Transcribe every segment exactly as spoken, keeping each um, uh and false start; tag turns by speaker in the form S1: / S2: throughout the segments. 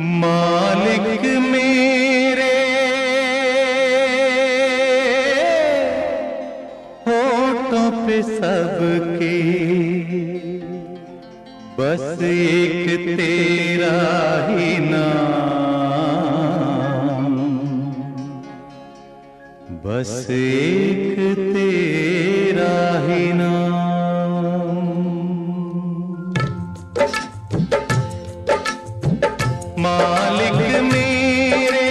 S1: मालिक मेरे होठों पे सबके बस एक तेरा ही नाम, बस एक तेरा ही नाम। मालिक मेरे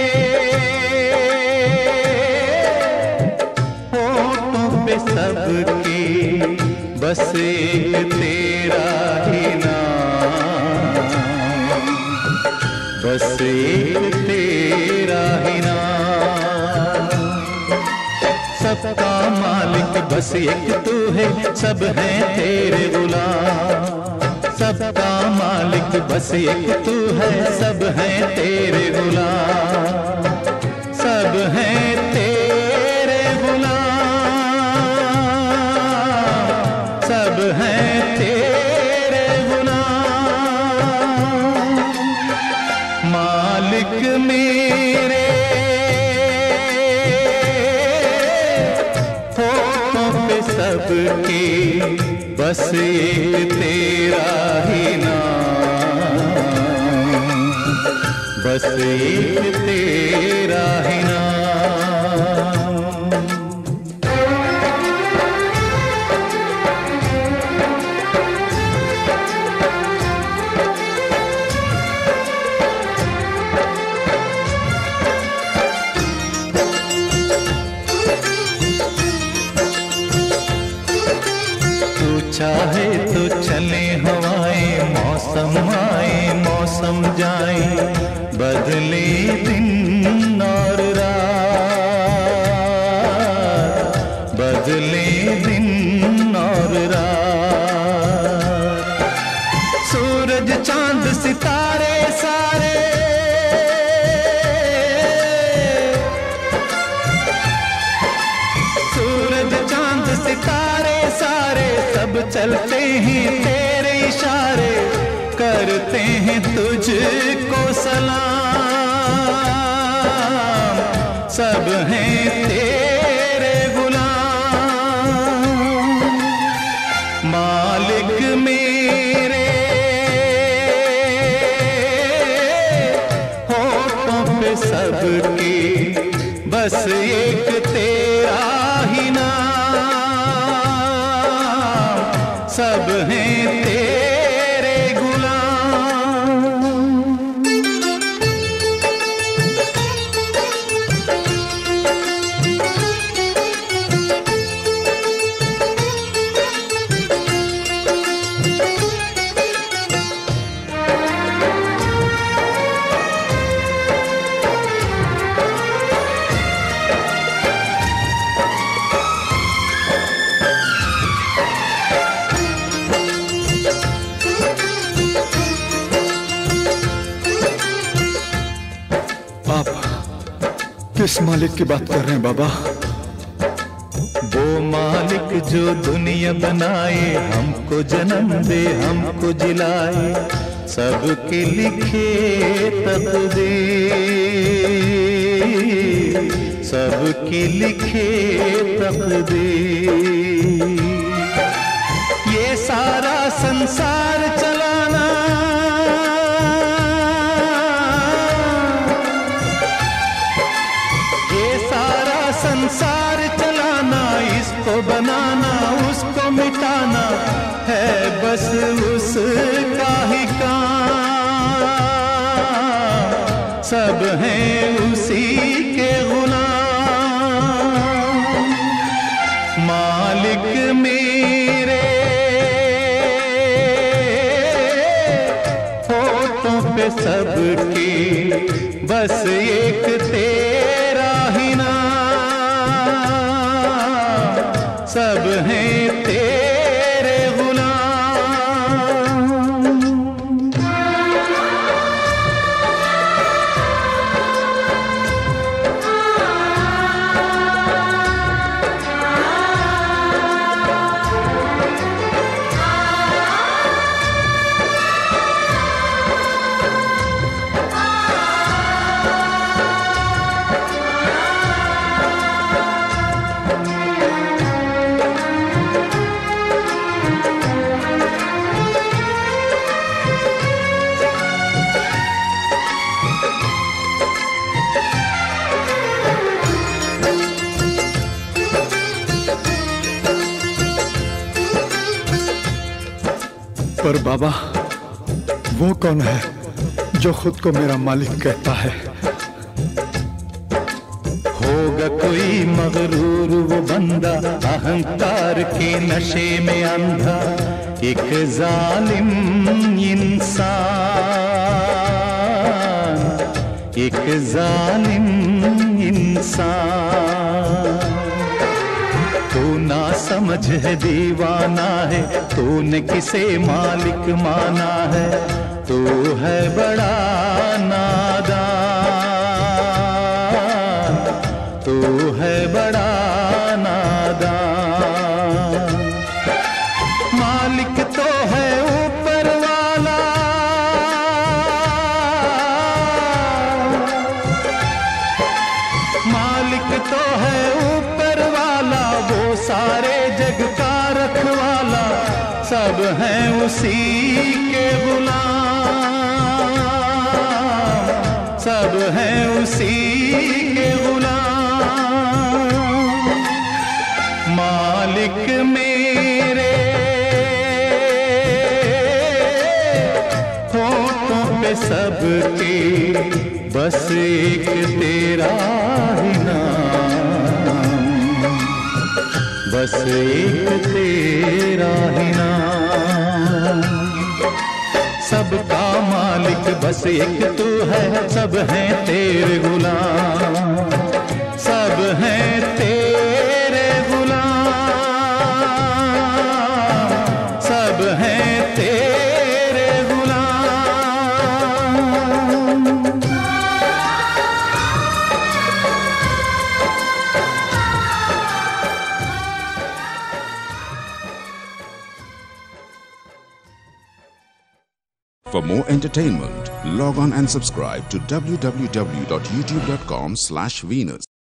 S1: होठों पे सबके बस एक तेरा ही नाम, बस एक तेरा ही नाम। सबका मालिक बस एक तू है, सब हैं तेरे गुलाम। सबका मालिक बस एक तू है, सब हैं तेरे गुलाम, सब हैं तेरे गुलाम, सब हैं तेरे गुलाम। मालिक मेरे होठों पे सबके बस एक तेरा ही नाम, बस एक तेरा ही नाम। चाहे तो चले हवाएं, मौसम आए मौसम जाए, बदले दिन और रात, बदले दिन और रात। सूरज चांद सितारे सारे सूरज चांद सितारे सारे सब चलते हैं तेरे इशारे, करते हैं तुझको सलाम, सब हैं तेरे गुलाम। मालिक मेरे होठों पे सबके बस एक तेरा ही नाम, सब हैं तेरे गुलाम।
S2: किस मालिक की बात कर रहे हैं बाबा?
S1: वो मालिक जो दुनिया बनाए, हमको जन्म दे हमको जिलाए, सबके लिखे तकदीर, सबके लिखे तकदीर। ये सारा संसार चलाना संसार चलाना, इसको बनाना उसको मिटाना है बस उसका ही काम, सब हैं उसी के गुलाम। मालिक मेरे होठों पे सबके बस एक तेरा ही नाम, सब हैं तेरे गुलाम।
S2: पर बाबा, वो कौन है जो खुद को मेरा मालिक कहता है?
S1: होगा कोई मगरूर वो बंदा, अहंकार के नशे में अंधा, एक जालिम इंसान, एक जालिम इंसान। तू ना समझ है, दीवाना है, तूने किसे मालिक माना है? तू है बड़ा नादान, तू है बड़ा नादान। मालिक तो है ऊपर वाला, मालिक तो है ऊपर वाला, वो सारे जग का रखवाला, सब हैं उसी के गुलाम, सब हैं उसी के गुलाम। मालिक मेरे होठों पे सबके, बस एक तेरा ही नाम, बस एक तेरा ही नाम। सबका मालिक बस एक तू है, सब हैं तेरे गुलाम, सब हैं तेरे गुलाम, सब हैं तेरे गुलाम।
S3: For more entertainment, log on and subscribe to w w w dot youtube dot com slash Venus.